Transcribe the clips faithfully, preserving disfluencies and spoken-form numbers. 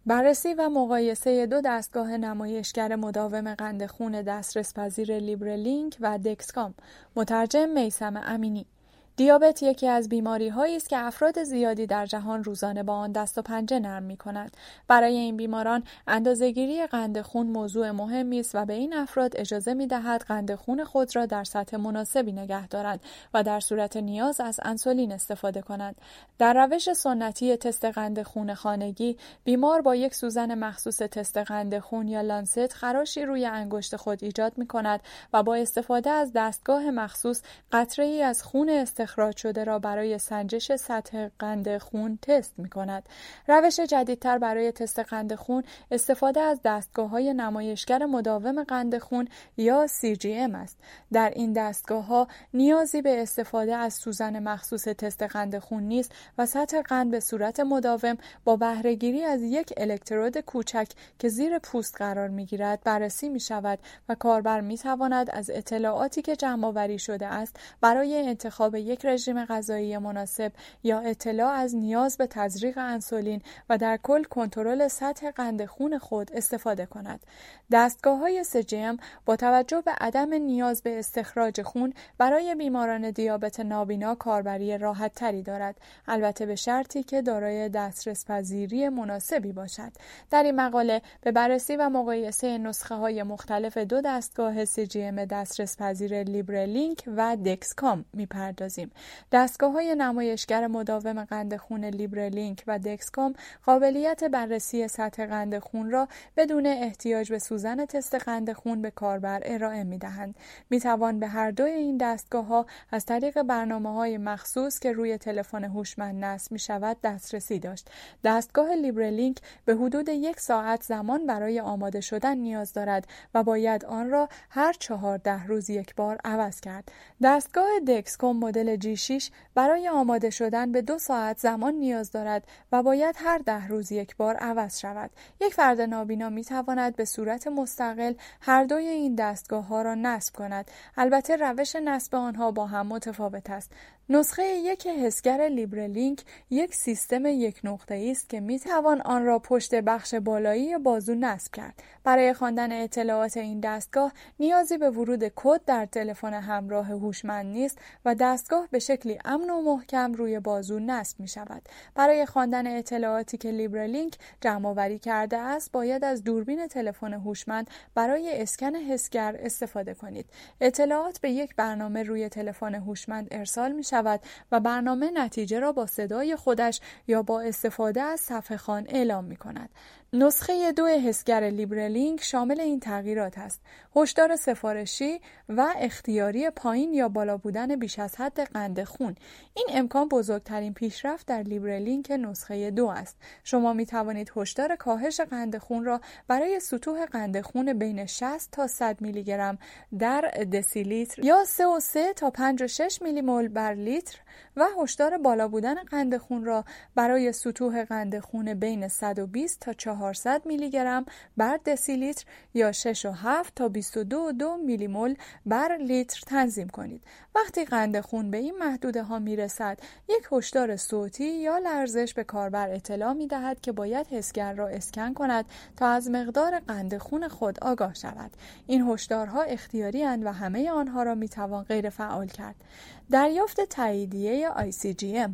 بررسی و مقایسه دو دستگاه نمایشگر مداوم قند خون دسترس پذیر لیبرلینک و دکسکام. مترجم میثم امینی. دیابت یکی از بیماری‌هایی است که افراد زیادی در جهان روزانه با آن دست و پنجه نرم می‌کنند. برای این بیماران اندازه‌گیری قند خون موضوع مهمی است و به این افراد اجازه می‌دهد قند خون خود را در سطح مناسبی نگه دارند و در صورت نیاز از انسولین استفاده کنند. در روش سنتی تست قند خون خانگی، بیمار با یک سوزن مخصوص تست قند خون یا لانست خراشی روی انگشت خود ایجاد می‌کند و با استفاده از دستگاه مخصوص قطره‌ای از خون استخراج شده را برای سنجش سطح قند خون تست می کند. روش جدیدتر برای تست قند خون استفاده از دستگاه‌های نمایشگر مداوم قند خون یا سی جی ام است. در این دستگاه‌ها نیازی به استفاده از سوزن مخصوص تست قند خون نیست و سطح قند به صورت مداوم با بهره‌گیری از یک الکترود کوچک که زیر پوست قرار می‌گیرد بررسی می‌شود و کاربر می‌تواند از اطلاعاتی که جمع‌آوری شده است برای انتخاب یک رژیم غذایی مناسب یا اطلاع از نیاز به تزریق انسولین و در کل کنترل سطح قند خون خود استفاده کند. دستگاه‌های سی جی ام با توجه به عدم نیاز به استخراج خون برای بیماران دیابت نابینا کاربری راحت‌تری دارد، البته به شرطی که دارای دسترس پذیری مناسبی باشد. در این مقاله به بررسی و مقایسه نسخه‌های مختلف دو دستگاه سی جی ام دسترس پذیر لیبرلینک و دکسکام می‌پردازیم. دستگاه‌های نمایشگر مداوم قند خون لیبرلینک و دکسکام قابلیت بررسی سطح قند خون را بدون احتیاج به سوزن تست قند خون به کاربر ارائه می‌دهند. می‌توان به هر دوی این دستگاه‌ها از طریق برنامه‌های مخصوص که روی تلفن هوشمند نصب می‌شود دسترسی داشت. دستگاه لیبرلینک به حدود یک ساعت زمان برای آماده شدن نیاز دارد و باید آن را هر چهارده روز یک بار عوض کرد. دستگاه دکسکام مدل جی شش برای آماده شدن به دو ساعت زمان نیاز دارد و باید هر ده روز یک بار عوض شود. یک فرد نابینا می تواند به صورت مستقل هر دوی این دستگاه ها را نصب کند. البته روش نصب آنها با هم متفاوت است. نسخه یک حسگر لیبرلینک یک سیستم یک نقطه‌ای است که می توان آن را پشت بخش بالایی بازو نصب کرد. برای خواندن اطلاعات این دستگاه نیازی به ورود کد در تلفن همراه هوشمند نیست و دستگاه به شکلی امن و محکم روی بازو نصب می شود. برای خواندن اطلاعاتی که لیبرلینک جمع‌آوری کرده است باید از دوربین تلفن هوشمند برای اسکن حسگر استفاده کنید. اطلاعات به یک برنامه روی تلفن هوشمند ارسال می شود و برنامه نتیجه را با صدای خودش یا با استفاده از صفحه خوان اعلام می کند. نسخه دو حسگر لیبرلینک شامل این تغییرات است: هشدار سفارشی و اختیاری پایین یا بالا بودن بیش از حد قند خون. این امکان بزرگترین پیشرفت در لیبرلینک نسخه دو است. شما می توانید هشدار کاهش قند خون را برای سطوح قند خون بین شصت تا صد میلی گرم در دسیلیتر یا سه و سه تا پنج و شش میلی مول بر لیتر و هشدار بالا بودن قند خون را برای سطوح قند خون بین صد و بیست تا چهارصد میلی گرم بر دسیلیتر یا شش و هفت تا بیست و دو و دو میلی مول بر لیتر تنظیم کنید. وقتی قند خون به این محدوده ها می رسد، یک هشدار صوتی یا لرزش به کاربر اطلاع می دهد که باید حسگر را اسکن کند تا از مقدار قند خون خود آگاه شود. این هشدارها اختیاری اند و همه آنها را می توان غیر فعال کرد. دریافت تاییدیه آی سی جی ام.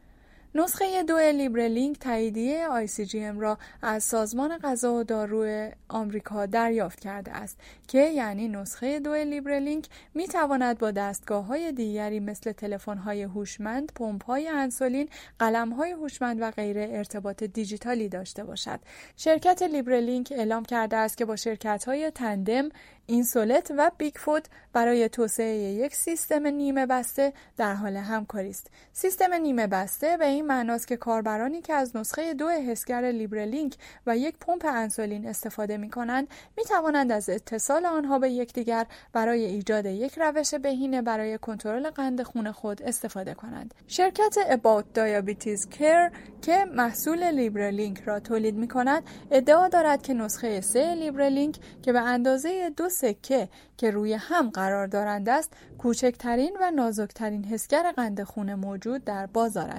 نسخه دو لیبرلینک تاییدیه آی سی جی ام را از سازمان غذا و دارو آمریکا دریافت کرده است که یعنی نسخه دو لیبرلینک می تواند با دستگاه‌های دیگری مثل تلفن‌های هوشمند، پمپ‌های انسولین، قلم‌های هوشمند و غیره ارتباط دیجیتالی داشته باشد. شرکت لیبرلینک اعلام کرده است که با شرکت‌های تندم، اینسولت و بیگ فود برای توسعه یک سیستم نیمه بسته در حال همکاری است. سیستم نیمه بسته به این معناست که کاربرانی که از نسخه دو حسگر لیبرلینک و یک پمپ انسولین استفاده می‌کنند می‌توانند از اتصال آنها به یکدیگر برای ایجاد یک روش بهینه برای کنترل قند خون خود استفاده کنند. شرکت About Diabetes Care که محصول لیبرلینک را تولید می‌کند ادعا دارد که نسخه سه لیبرلینک که به اندازه دو سکه که روی هم قرار دارند است، کوچکترین و نازکترین حسگر قند خون موجود در بازار است. این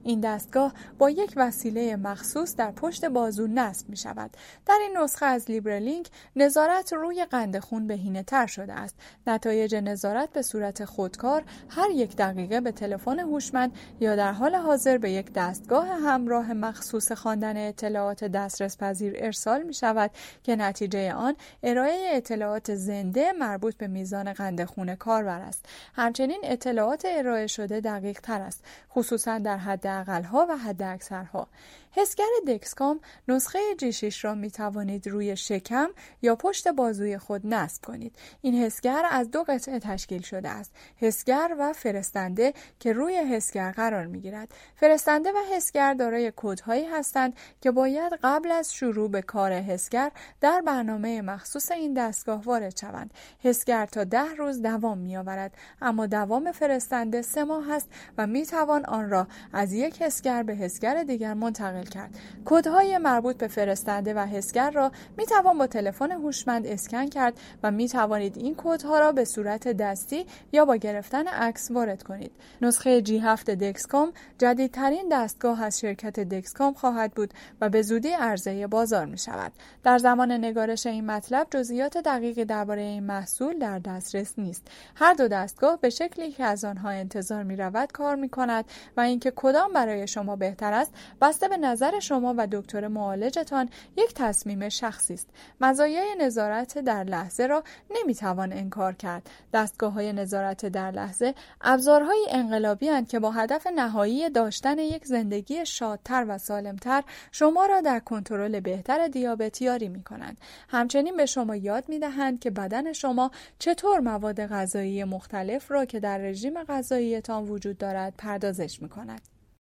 این دستگاه با یک وسیله مخصوص در پشت بازو نصب می شود. در این نسخه از لیبرلینک نظارت روی قند خون بهینه‌تر شده است. نتایج نظارت به صورت خودکار هر یک دقیقه به تلفن هوشمند یا در حال حاضر به یک دستگاه همراه مخصوص خواندن اطلاعات دسترس پذیر ارسال می شود که نتیجه آن ارائه اطلاعات زنده مربوط به میزان قند خون کاربر است. همچنین اطلاعات ارائه شده دقیق تر است، خصوصا در حد اقلها و حد اکثرها. حسگر دکسکام نسخه جی شش را می توانید روی شکم یا پشت بازوی خود نصب کنید. این حسگر از دو قطعه تشکیل شده است: حسگر و فرستنده که روی حسگر قرار می گیرد. فرستنده و حسگر دارای کدهایی هستند که باید قبل از شروع به کار حسگر در برنامه مخصوص این دستگاه وارد شوند. حسگر تا ده روز دوام می آورد، اما دوام فرستنده سه ماه است و می توان آن را از یک حسگر به حسگر دیگر منتقل کرد. کدهای مربوط به فرستنده و حسگر را می توان با تلفن هوشمند اسکن کرد و می توانید این کدها را به صورت دستی یا با گرفتن عکس وارد کنید. نسخه جی هفت دکسکام جدیدترین دستگاه از شرکت دکسکام خواهد بود و به زودی عرضه بازار می شود. در زمان نگارش این مطلب جزئیات دقیقی درباره این محصول در دسترس نیست. هر دو دستگاه به شکلی که از آنها انتظار می رود کار می کند و اینکه کدام برای شما بهتر است بسته به نظر شما و دکتر معالجتان یک تصمیم شخصی است. مزایای نظارت در لحظه را نمی توان انکار کرد. دستگاه‌های نظارت در لحظه ابزارهای انقلابی اند که با هدف نهایی داشتن یک زندگی شادتر و سالمتر شما را در کنترل بهتر دیابت یاری می کنند. همچنین به شما یاد می دهند که بدن شما چطور مواد غذایی مختلف را که در رژیم غذاییتان وجود دارد پردازش می کند.